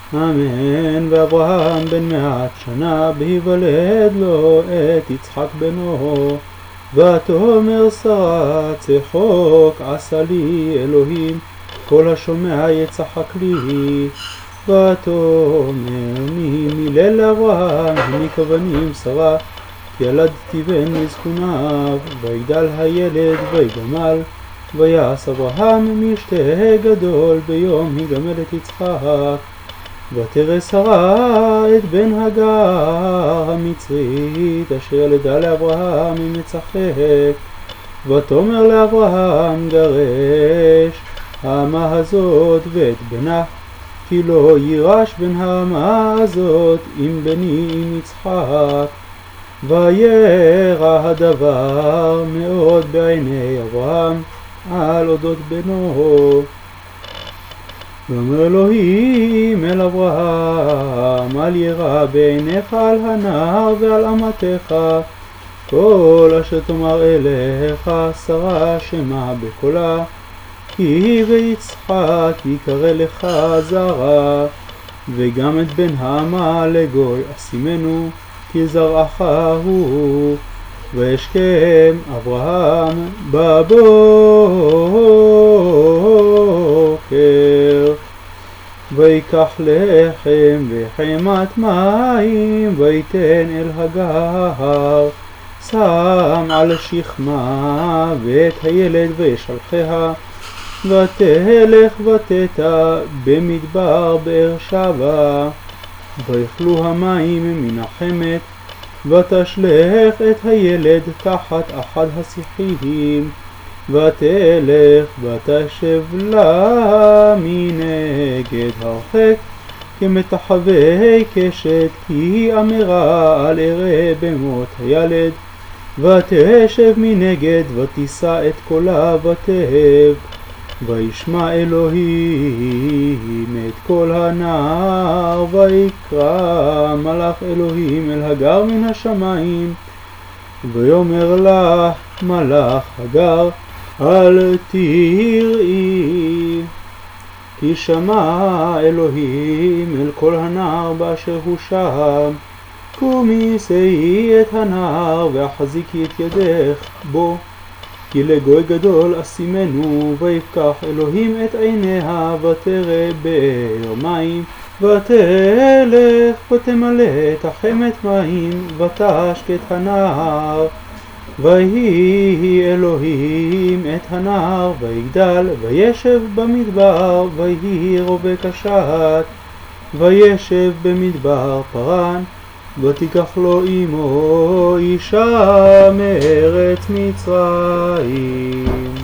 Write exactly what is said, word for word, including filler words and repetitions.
אמן. ואברהם בן מאת שנה בהיוולד לו את יצחק בנו, ותאמר שרה צחוק עשה לי אלוהים, כל השומע יצחק לי. ותאמר מי מילל לאברהם, הני כבנים שרה, ילדתי בן מזקוניו, ויגדל הילד ויגמל. ויעש אברהם משתה גדול ביום היגמל את יצחק. ותרא שרה את בן הגר המצרית, אשר ילדה לאברהם ממצחק. ותאמר לאברהם גרש האמה הזאת ואת בנה, כי לא יירש בן האמה הזאת עם בני עם יצחק. וירא הדבר מאוד בעיני אברהם על אודות בנו. ואומר אלוהים אל אברהם, אל ירא בעיניך על הנער ועל אמתך, כל אשר תאמר אליך שרה שמע בקולה, כי ויצחק יקרא לך זרע, וגם את בן האמה לגוי אשימנו, כי זרעך הוא. וישכם אברהם בבוקר, ויקח לחם וחמת מים, ויתן אל הגר, שם על שכמה ואת הילד וישלחיה, ותלך ותטע במדבר באר שבע. ויאכלו המים מן החמת, ותשלך את הילד תחת אחד השיחים, ותלך ותשב לה מנגד הרחק, כמתחווי קשת, כי היא אמרה על אראה במות הילד. ותשב מנגד ותישא את קולה ותהב. וישמע אלוהים את קול הנער, ויקרא מלאך אלוהים אל הגר מן השמיים, ויאמר לה מלאך הגר, אל תיראי, כי שמע אלוהים אל קול הנער באשר הוא שם. קומי שאי את הנער והחזיקי את ידך בו, כי לגוי גדול אשימנו. ויפקח אלוהים את עיניה ותרא באר מים, ותלך ותמלא את החמת מים, ותשק את הנער. ויהי אלוהים את הנער ויגדל, וישב במדבר, ויהי רובה קשת, וישב במדבר פרן. ותיקח לו עמו אישה מארץ מצרים.